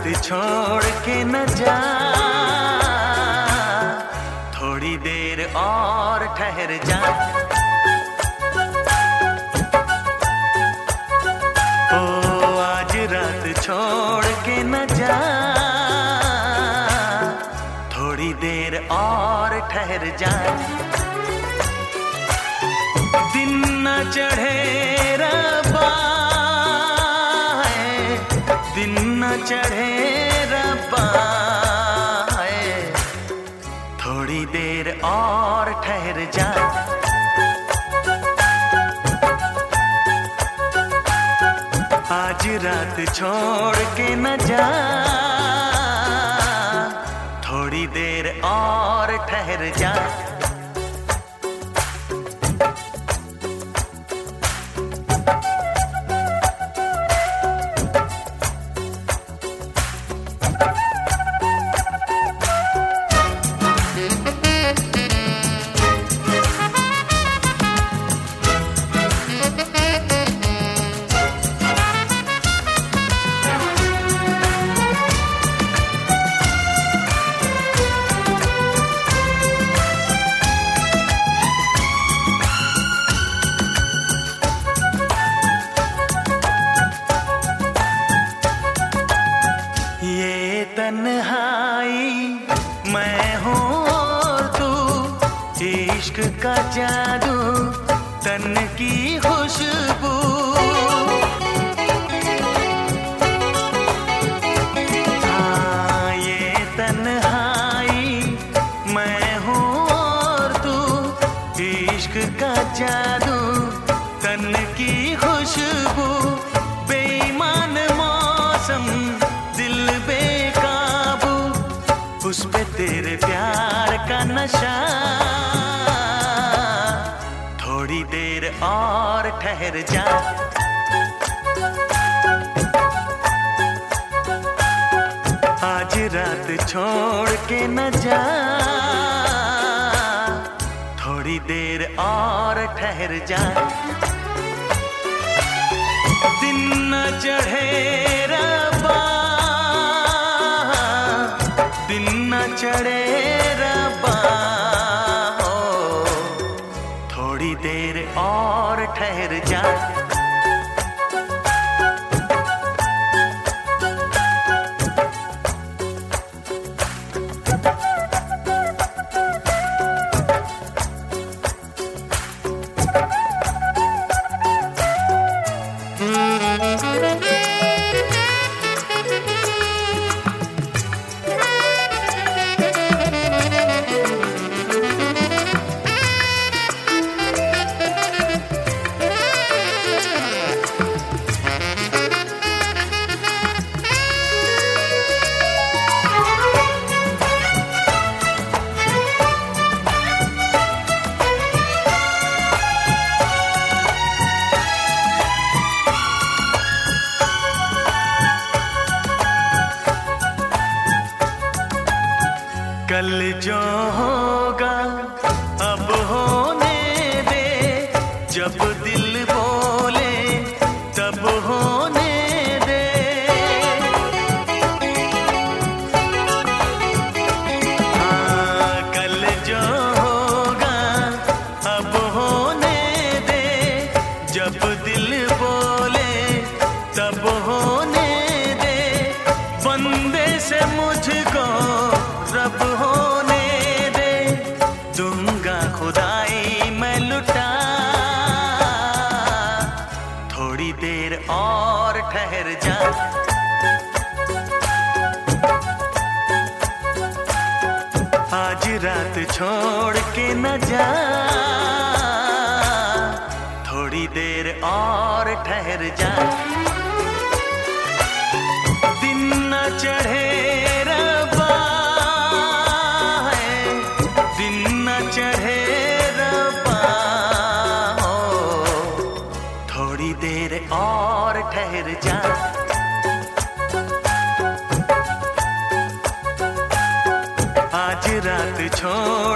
छोड़ के न जा, थोड़ी देर और ठहर जा। ओ आज रात छोड़ के न जा, थोड़ी देर और ठहर जा। दिन न चढ़े रब्बा, दिन न चढ़े रब्बा, थोड़ी देर और ठहर जा। आज रात छोड़ के न जा, थोड़ी देर और ठहर जा। ये तन्हाई मैं हूँ और तू, इश्क का जादू तन की खुशबू। हाँ ये तन्हाई मैं हूँ और तू, इश्क का जादू तन की खुशबू। बेईमान मौसम दिल बेकाबू, उस पे तेरे प्यार का नशा। थोड़ी देर और ठहर जा। आज रात छोड़ के न जा, थोड़ी देर और ठहर जा। दिन न चढ़े रब्बा, दिन न चढ़े रब्बा, थोड़ी देर और ठहर जा। कल जो होगा अब होने दे, जब दिल बोले तब होने दे। हाँ कल जो होगा अब होने दे, जब दिल बोले तब होने दे। बंदे से मुझको रब होने दे, दूंगा खुदाई मैं लुटा। थोड़ी देर और ठहर जा। आज रात छोड़ के न जा, थोड़ी देर और ठहर जा। दिन न चढ़े रब्बा, दिन न चढ़े रब्बा, थोड़ी देर और ठहर जा। आज रात छोड़